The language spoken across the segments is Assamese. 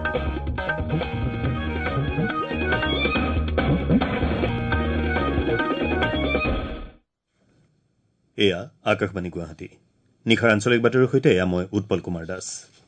এয়া আকাশবাণী গুৱাহাটী নিশাৰ আঞ্চলিক বাতৰিৰ সৈতে এয়া মই উৎপল কুমাৰ দাস।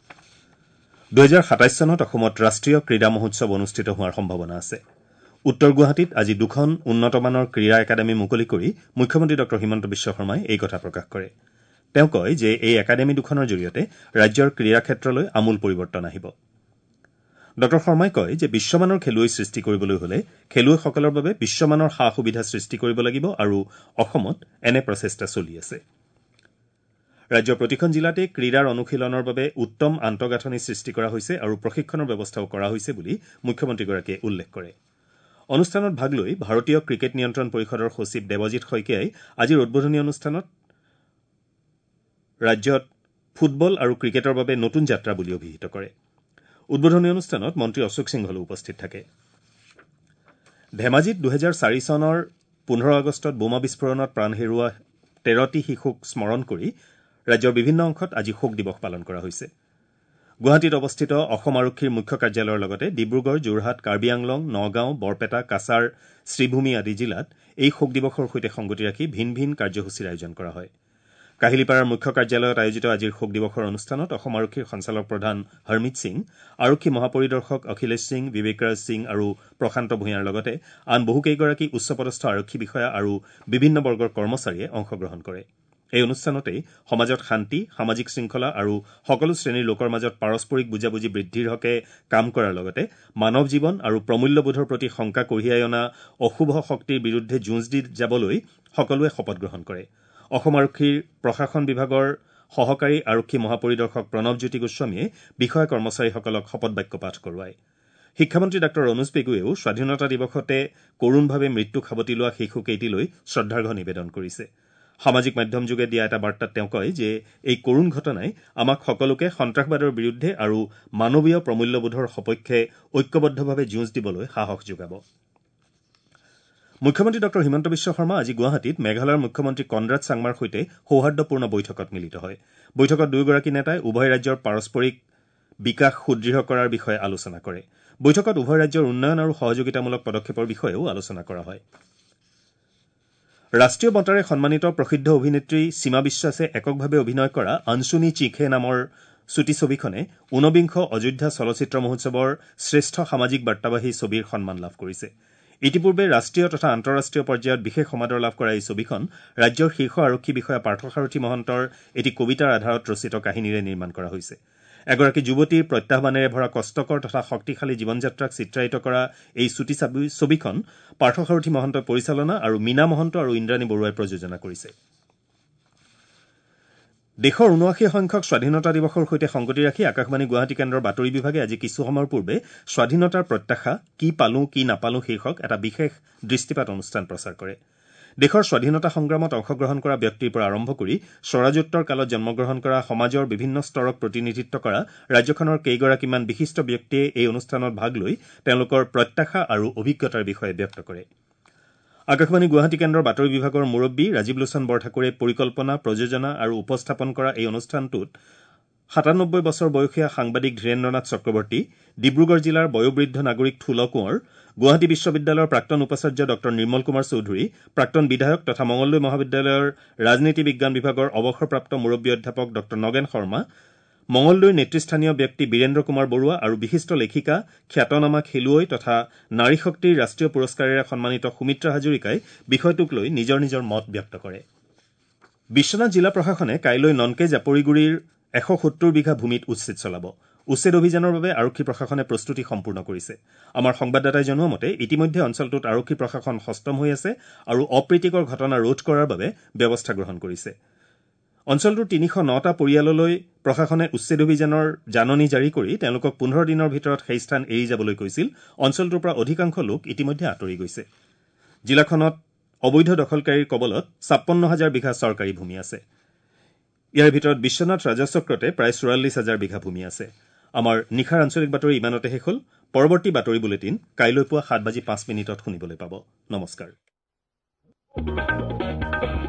2027 চনত অসমত ৰাষ্ট্ৰীয় ক্ৰীড়া মহোৎসৱ অনুষ্ঠিত হোৱাৰ সম্ভাৱনা আছে। উত্তৰ গুৱাহাটীত আজি দুখন উন্নতমানৰ ক্ৰীড়া একাডেমী মুকলি কৰি মুখ্যমন্ত্ৰী ড হিমন্ত বিশ্ব শৰ্মাই এই কথা প্ৰকাশ কৰে। তেওঁ কয় যে এই একাডেমী দুখনৰ জৰিয়তে ৰাজ্যৰ ক্ৰীড়া ক্ষেত্ৰলৈ আমূল পৰিৱৰ্তন আহিব। ড শৰ্মাই কয় যে বিশ্বমানৰ খেলুৱৈ সৃষ্টি কৰিবলৈ হলে খেলুৱৈসকলৰ বাবে বিশ্বমানৰ সা সুবিধা সৃষ্টি কৰিব লাগিব আৰু অসমত এনে প্ৰচেষ্টা চলি আছে। ৰাজ্যৰ প্ৰতিখন জিলাতে ক্ৰীড়াৰ অনুশীলনৰ বাবে উত্তম আন্তঃগাঁথনি সৃষ্টি কৰা হৈছে আৰু প্ৰশিক্ষণৰ ব্যৱস্থাও কৰা হৈছে বুলি মুখ্যমন্ত্ৰীগৰাকীয়ে উল্লেখ কৰে। অনুষ্ঠানত ভাগ লৈ ভাৰতীয় ক্ৰিকেট নিয়ন্ত্ৰণ পৰিষদৰ সচিব দেৱজিৎ শইকীয়াই আজিৰ উদ্বোধনী অনুষ্ঠানত ৰাজ্যত ফুটবল আৰু ক্ৰিকেটৰ বাবে নতুন যাত্ৰা বুলি অভিহিত কৰে। উদ্বোধনী অনুষ্ঠানত মন্ত্ৰী অশোক সিংহলো উপস্থিত থাকে। ধেমাজিত 2004 চনৰ 15 আগষ্টত বোমা বিস্ফোৰণত প্ৰাণ হেৰুওৱা 13টি শিশুক স্মৰণ কৰি ৰাজ্যৰ বিভিন্ন অংশত আজি শোক দিৱস পালন কৰা হৈছে। গুৱাহাটীত অৱস্থিত অসম আৰক্ষীৰ মুখ্য কাৰ্যালয়ৰ লগতে ডিব্ৰুগড়, যোৰহাট, কাৰ্বি আংলং, নগাঁও, বৰপেটা, কাছাৰ, শ্ৰীভূমি আদি জিলাত এই শোক দিৱসৰ সৈতে সংগতি ৰাখি ভিন ভিন কাৰ্যসূচীৰ আয়োজন কৰা হয়। কাহিলীপাৰাৰ মুখ্য কাৰ্যালয়ত আয়োজিত আজিৰ শোক দিৱসৰ অনুষ্ঠানত অসম আৰক্ষীৰ সঞ্চালক প্ৰধান হৰমিত সিং, আৰক্ষী মহাপৰিদৰ্শক অখিলেশ সিং, বিবেকৰাজ সিং আৰু প্ৰশান্ত ভূঞাৰ লগতে আন বহুকেইগৰাকী উচ্চপদস্থ আৰক্ষী বিষয়া আৰু বিভিন্ন বৰ্গৰ কৰ্মচাৰীয়ে অংশগ্ৰহণ কৰে। এই অনুষ্ঠানতেই সমাজত শান্তি, সামাজিক শৃংখলা আৰু সকলো শ্ৰেণীৰ লোকৰ মাজত পাৰস্পৰিক বুজাবুজি বৃদ্ধিৰ হকে কাম কৰাৰ লগতে মানৱ জীৱন আৰু প্ৰমূল্যবোধৰ প্ৰতি শংকা কঢ়িয়াই অনা অশুভ শক্তিৰ বিৰুদ্ধে যুঁজ দি যাবলৈ সকলোৱে শপত গ্ৰহণ কৰে। অসম আৰক্ষীৰ প্ৰশাসন বিভাগৰ সহকাৰী আৰক্ষী মহাপৰিদৰ্শক প্ৰণৱজ্যোতি গোস্বামীয়ে বিষয়া কৰ্মচাৰীসকলক শপত বাক্য পাঠ কৰোৱায়। শিক্ষামন্ত্ৰী ডাঃ অনুজ পেগুৱেও স্বাধীনতা দিৱসতে কৰুণভাৱে মৃত্যুক সাৱটি লোৱা শিশুকেইটিলৈ শ্ৰদ্ধাৰ্ঘ্য নিবেদন কৰিছে। সামাজিক মাধ্যম যোগে দিয়া এটা বাৰ্তাত তেওঁ কয় যে এই কৰুণ ঘটনাই আমাক সকলোকে সন্ত্ৰাসবাদৰ বিৰুদ্ধে আৰু মানৱীয় প্ৰমূল্যবোধৰ সপক্ষে ঐক্যবদ্ধভাৱে যুঁজ দিবলৈ সাহস যোগাব। মুখ্যমন্ত্ৰী ড হিমন্ত বিশ্ব শৰ্মা আজি গুৱাহাটীত মেঘালয়ৰ মুখ্যমন্ত্ৰী কনৰাড চাংমাৰ সৈতে সৌহাৰ্দ্যপূৰ্ণ বৈঠকত মিলিত হয়। বৈঠকত দুয়োগৰাকী নেতাই উভয় ৰাজ্যৰ পাৰস্পৰিক বিকাশ সুদৃঢ় কৰাৰ বিষয়ে আলোচনা কৰে। বৈঠকত উভয় ৰাজ্যৰ উন্নয়ন আৰু সহযোগিতামূলক পদক্ষেপৰ বিষয়েও আলোচনা কৰা হয়। ৰাষ্ট্ৰীয় বঁটাৰে সন্মানিত প্ৰসিদ্ধ অভিনেত্ৰী সীমা বিশ্বাসে এককভাৱে অভিনয় কৰা আনচুনী চিখে নামৰ চুটি ছবিখনে ঊনবিংশ অযোধ্যা চলচ্চিত্ৰ মহোৎসৱৰ শ্ৰেষ্ঠ সামাজিক বাৰ্তাবাহী ছবিৰ সন্মান লাভ কৰিছে। ইতিপূৰ্বে ৰাষ্ট্ৰীয় তথা আন্তঃৰাষ্ট্ৰীয় পৰ্যায়ত বিশেষ সমাদৰ লাভ কৰা এই ছবিখন ৰাজ্যৰ শীৰ্ষ আৰক্ষী বিষয়া পাৰ্থসাৰথী মহন্তৰ এটি কবিতাৰ আধাৰত ৰচিত কাহিনীৰে নিৰ্মাণ কৰা হৈছে। এগৰাকী যুৱতীৰ প্ৰত্যাহ্বানেৰে ভৰা কষ্টকৰ তথা শক্তিশালী জীৱনযাত্ৰাক চিত্ৰায়িত কৰা এই চুটি ছবিখন পাৰ্থসাৰথী মহন্তই পৰিচালনা আৰু মীনা মহন্ত আৰু ইন্দ্ৰাণী বৰুৱাই প্ৰযোজনা কৰিছে। দেশৰ ৭৯ সংখ্যক স্বাধীনতা দিৱসৰ সৈতে সংগতি ৰাখি আকাশবাণী গুৱাহাটী কেন্দ্ৰৰ বাতৰি বিভাগে আজি কিছু সময়ৰ পূৰ্বে স্বাধীনতাৰ প্ৰত্যাশা কি পালো কি নাপালো শীৰ্ষক এটা বিশেষ দৃষ্টিপাত অনুষ্ঠান প্ৰচাৰ কৰে। দেশৰ স্বাধীনতা সংগ্ৰামত অংশগ্ৰহণ কৰা ব্যক্তিৰ পৰা আৰম্ভ কৰি স্বৰাজোত্তৰ কালত জন্মগ্ৰহণ কৰা সমাজৰ বিভিন্ন স্তৰক প্ৰতিনিধিত্ব কৰা ৰাজ্যখনৰ কেইগৰাকীমান বিশিষ্ট ব্যক্তিয়ে এই অনুষ্ঠানত ভাগ লৈ তেওঁলোকৰ প্ৰত্যাশা আৰু অভিজ্ঞতাৰ বিষয়ে ব্যক্ত কৰে। আকাশবাণী গুৱাহাটী কেন্দ্ৰৰ বাতৰি বিভাগৰ মুৰব্বী ৰাজীৱ লোচন বৰঠাকুৰে পৰিকল্পনা, প্ৰযোজনা আৰু উপস্থাপন কৰা এই অনুষ্ঠানটোত ৯৭ বছৰ বয়সীয়া সাংবাদিক ধীৰেন্দ্ৰনাথ চক্ৰৱৰ্তী, ডিব্ৰুগড় জিলাৰ বয়োবৃদ্ধ নাগৰিক ঠুল কোঁৱৰ, গুৱাহাটী বিশ্ববিদ্যালয়ৰ প্ৰাক্তন উপাচাৰ্য ড নিৰ্মল কুমাৰ চৌধুৰী, প্ৰাক্তন বিধায়ক তথা মঙলদৈ মহাবিদ্যালয়ৰ ৰাজনীতি বিজ্ঞান বিভাগৰ অৱসৰপ্ৰাপ্ত মুৰব্বী অধ্যাপক ড নগেন শৰ্মা, মঙলদৈৰ নেতৃস্থানীয় ব্যক্তি বীৰেন্দ্ৰ কুমাৰ বৰুৱা আৰু বিশিষ্ট লেখিকা, খ্যাতনামা খেলুৱৈ তথা নাৰী শক্তিৰ ৰাষ্ট্ৰীয় পুৰস্কাৰেৰে সন্মানিত সুমিত্ৰা হাজৰিকাই বিষয়টোক লৈ নিজৰ নিজৰ মত ব্যক্ত কৰে। বিশ্বনাথ জিলা প্ৰশাসনে কাইলৈ ননকে জাপৰিগুৰিৰ ১৭০ বিঘা ভূমিত উচ্ছেদ চলাব। উচ্ছেদ অভিযানৰ বাবে আৰক্ষী প্ৰশাসনে প্ৰস্তুতি সম্পূৰ্ণ কৰিছে। আমাৰ সংবাদদাতাই জনোৱা মতে ইতিমধ্যে অঞ্চলটোত আৰক্ষী প্ৰশাসন সষ্টম হৈ আছে আৰু অপ্ৰীতিকৰ ঘটনা ৰোধ কৰাৰ বাবে ব্যৱস্থা গ্ৰহণ কৰিছে। অঞ্চলটোৰ ৩০৯টা পৰিয়াললৈ প্ৰশাসনে উচ্ছেদ অভিযানৰ জাননী জাৰি কৰি তেওঁলোকক ১৫ দিনৰ ভিতৰত সেই স্থান এৰি যাবলৈ কৈছিল। অঞ্চলটোৰ পৰা অধিকাংশ লোক ইতিমধ্যে আঁতৰি গৈছে। জিলাখনত অবৈধ দখলকাৰীৰ কবলত ৫৬,০০০ বিঘা চৰকাৰী ভূমি আছে। ইয়াৰ ভিতৰত বিশ্বনাথ ৰাজচক্ৰতে প্ৰায় ৪৪,০০০ বিঘা ভূমি আছে। আমাৰ নিশাৰ আঞ্চলিক বাতৰি ইমানতে শেষ হ'ল। পৰৱৰ্তী বাতৰি বুলেটিন কাইলৈ পুৱা ৭:০৫ শুনিবলৈ পাব। নমস্কাৰ।